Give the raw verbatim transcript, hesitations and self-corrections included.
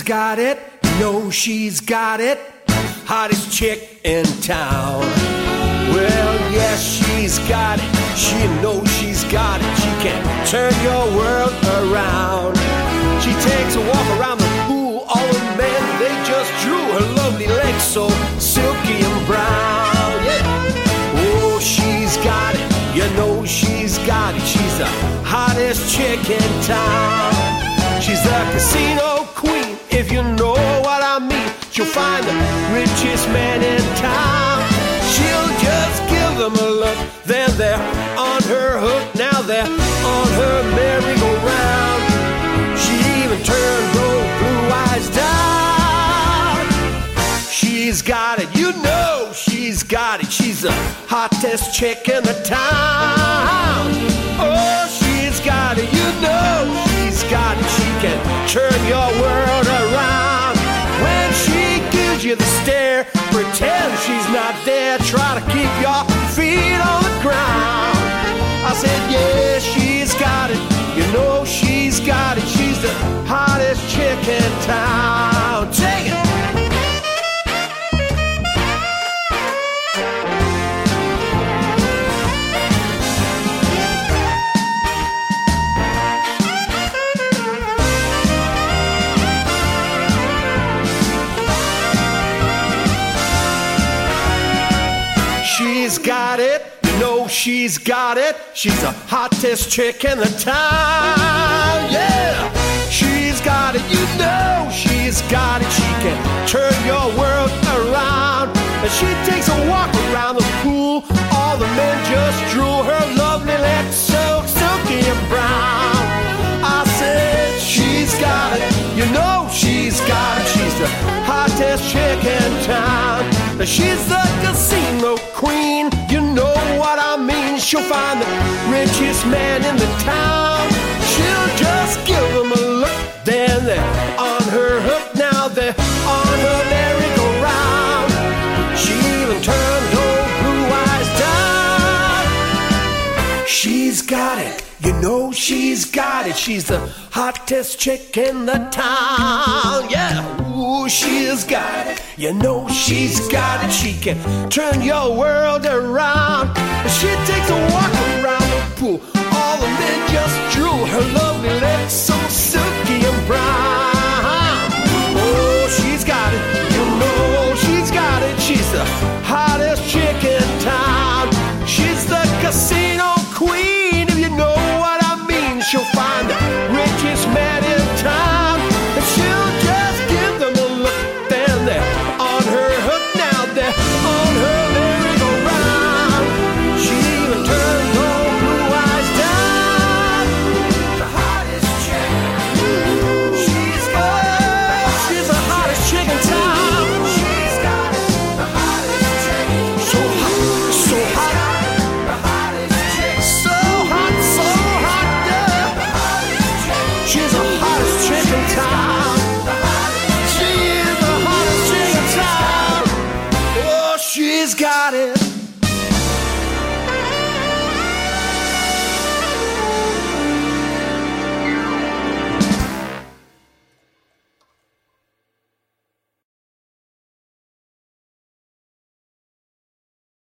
got it, you know she's got it, hottest chick in town. Well, yes, she's got it, she knows she's got it, she can turn your world around. She takes a walk around the pool, all the men, they just drew her lovely legs so silky and brown. Yeah. Oh, she's got it, you know she's got it, she's the hottest chick in town. She's the casino queen, if you know what I mean. She'll find the richest man in town. She'll just give them a look, then they're on her hook. Now they're on her merry-go-round. She even turned those blue eyes down. She's got it, you know she's got it, she's the hottest chick in the town. Oh, she's got it, you know she's got it, she can turn your world around. When she gives you the stare, pretend she's not there, try to keep your feet on the ground. I said, yeah, she's got it, you know she's got it, she's the hottest chick in town. Take it! She's got it, you know she's got it, she's the hottest chick in the town, yeah. She's got it, you know she's got it, she can turn your world around. And she takes a walk around the pool, all the men just drew her lovely legs so silky and brown. I said she's got it, you know she's got it, she's the hottest chick in town. She's the casino queen, you know what I mean. She'll find the richest man in the town. She'll just give him a look, then they're on her hook. Now they're on her merry-go-round. She even turned those blue eyes down. She's got it, you know she's got it, she's the hottest chick in the town, yeah. Ooh, she's got it, you know she's got it, she can turn your world around. She